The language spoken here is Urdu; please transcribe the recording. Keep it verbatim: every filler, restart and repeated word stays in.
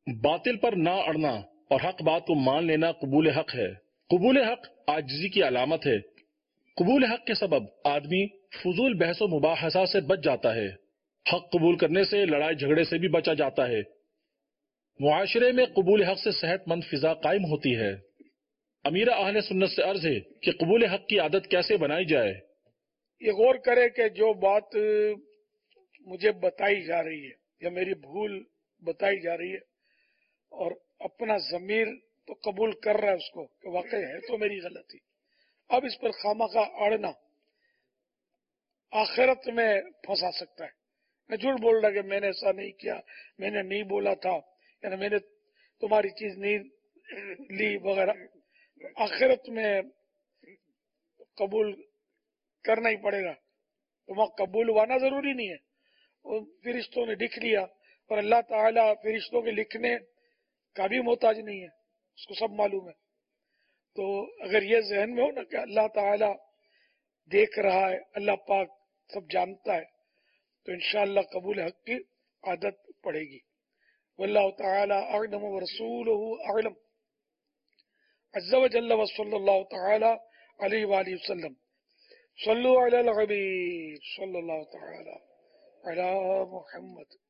باطل پر نہ اڑنا اور حق بات کو مان لینا قبول حق ہے۔ قبول حق عاجزی کی علامت ہے۔ قبول حق کے سبب آدمی فضول بحث و مباحثہ سے بچ جاتا ہے۔ حق قبول کرنے سے لڑائی جھگڑے سے بھی بچا جاتا ہے۔ معاشرے میں قبول حق سے صحت مند فضا قائم ہوتی ہے۔ امیر اہل سنت سے عرض ہے کہ قبول حق کی عادت کیسے بنائی جائے؟ یہ غور کرے کہ جو بات مجھے بتائی جا رہی ہے یا میری بھول بتائی جا رہی ہے اور اپنا ضمیر تو قبول کر رہا ہے اس کو کہ واقعی ہے تو میری غلطی، اب اس پر خامخواہ اڑنا آخرت میں پھنسا سکتا ہے۔ میں جھوٹ بول رہا کہ میں نے ایسا نہیں کیا، میں نے نہیں بولا تھا، یعنی میں نے تمہاری چیز نہیں لی وغیرہ، آخرت میں قبول کرنا ہی پڑے گا۔ تو وہاں قبول ہونا ضروری نہیں ہے، وہ فرشتوں نے لکھ لیا، اور اللہ تعالیٰ فرشتوں کے لکھنے کا بھی محتاج نہیں ہے، اس کو سب معلوم ہے۔ تو اگر یہ ذہن میں ہو نا کہ اللہ تعالیٰ دیکھ رہا ہے، اللہ پاک سب جانتا ہے، تو انشاءاللہ قبول حق کی عادت پڑے گی۔ واللہ تعالی اعلم ورسولہ اعلم عز وجل وصلی اللہ تعالی علیہ وآلہ وسلم۔ صلو علی الحبیب صلی اللہ تعالی علی محمد۔